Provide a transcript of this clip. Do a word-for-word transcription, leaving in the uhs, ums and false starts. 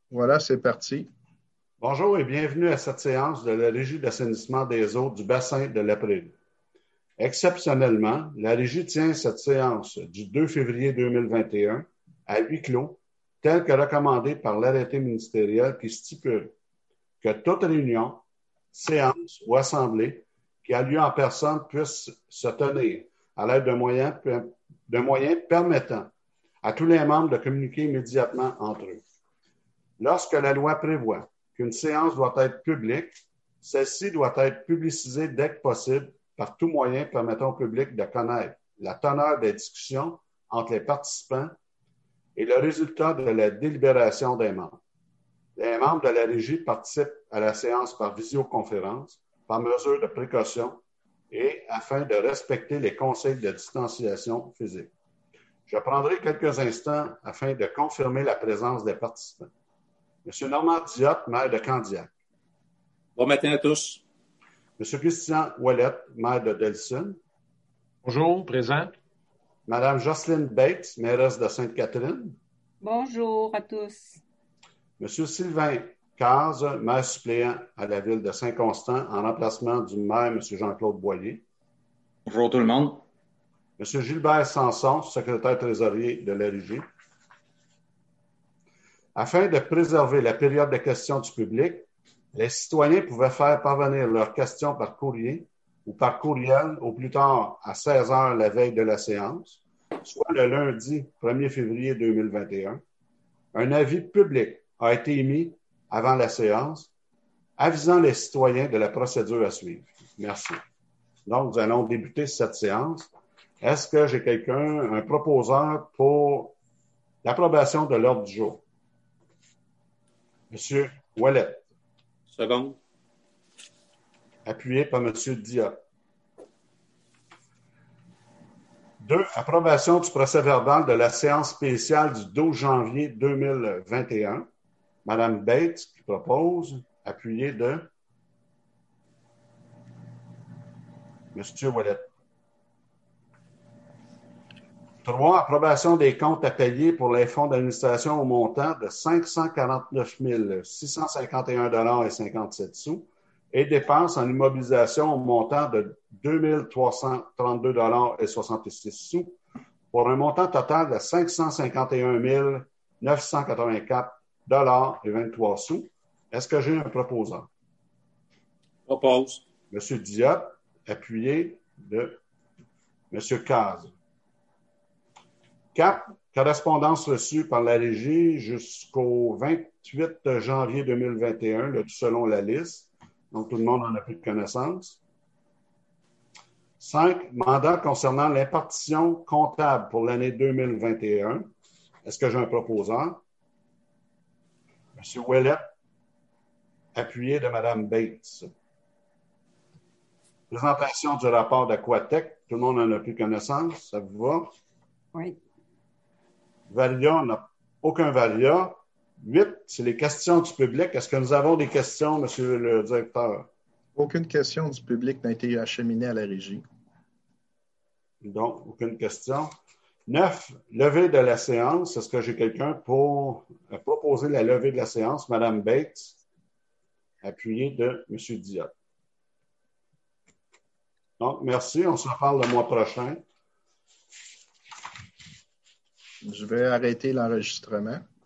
Voilà, c'est parti. Bonjour et bienvenue à cette séance de la Régie d'assainissement des eaux du bassin de la Prairie. Exceptionnellement, la Régie tient cette séance du deux février deux mille vingt et un à huis clos, telle que recommandée par l'arrêté ministériel qui stipule que toute réunion, séance ou assemblée qui a lieu en personne puisse se tenir à l'aide de moyens, de moyens permettant à tous les membres de communiquer immédiatement entre eux. Lorsque la loi prévoit qu'une séance doit être publique, celle-ci doit être publicisée dès que possible par tout moyen permettant au public de connaître la teneur des discussions entre les participants et le résultat de la délibération des membres. Les membres de la Régie participent à la séance par visioconférence, par mesure de précaution et afin de respecter les conseils de distanciation physique. Je prendrai quelques instants afin de confirmer la présence des participants. M. Normand Diotte, maire de Candiac. Bon matin à tous. M. Christian Ouellette, maire de Delsun. Bonjour, présent. Mme Jocelyne Bates, mairesse de Sainte-Catherine. Bonjour à tous. M. Sylvain Cazes, maire suppléant à la ville de Saint-Constant, en remplacement du maire M. Jean-Claude Boyer. Bonjour tout le monde. M. Gilbert Sanson, secrétaire trésorier de la Régie. Afin de préserver la période de questions du public, les citoyens pouvaient faire parvenir leurs questions par courrier ou par courriel au plus tard à seize heures la veille de la séance, soit le lundi premier février deux mille vingt et un. Un avis public a été émis avant la séance, avisant les citoyens de la procédure à suivre. Merci. Donc, nous allons débuter cette séance. Est-ce que j'ai quelqu'un, un proposeur pour l'approbation de l'ordre du jour? M. Ouellette. Seconde. Appuyé par M. Diotte. Deux, approbation du procès-verbal de la séance spéciale du douze janvier deux mille vingt et un. Mme Bates qui propose, appuyé de M. Ouellette. Trois, approbation des comptes à payer pour les fonds d'administration au montant de cinq cent quarante-neuf mille six cent cinquante et un dollars et cinquante-sept sous et dépenses en immobilisation au montant de deux mille trois cent trente-deux dollars et soixante-six sous pour un montant total de cinq cent cinquante et un mille neuf cent quatre-vingt-quatre dollars et vingt-trois sous. Est-ce que j'ai un proposant? Propose. M. Diotte, appuyé de M. Cazes. Quatre, correspondance reçue par la Régie jusqu'au vingt-huit janvier deux mille vingt et un, là, tout selon la liste. Donc, tout le monde en a pris connaissance. Cinq, mandat concernant l'impartition comptable pour l'année deux mille vingt et un. Est-ce que j'ai un proposant? M. Ouellette, appuyé de Mme Bates. Présentation du rapport d'Aquatec. Tout le monde en a pris connaissance. Ça vous va? Oui. Varia, on n'a aucun varia. Huit, c'est les questions du public. Est-ce que nous avons des questions, monsieur le directeur? Aucune question du public n'a été acheminée à la Régie. Donc, aucune question. Neuf, levée de la séance. Est-ce que j'ai quelqu'un pour proposer la levée de la séance? Mme Bates, appuyée de M. Diotte. Donc, merci. On se reparle le mois prochain. Je vais arrêter l'enregistrement.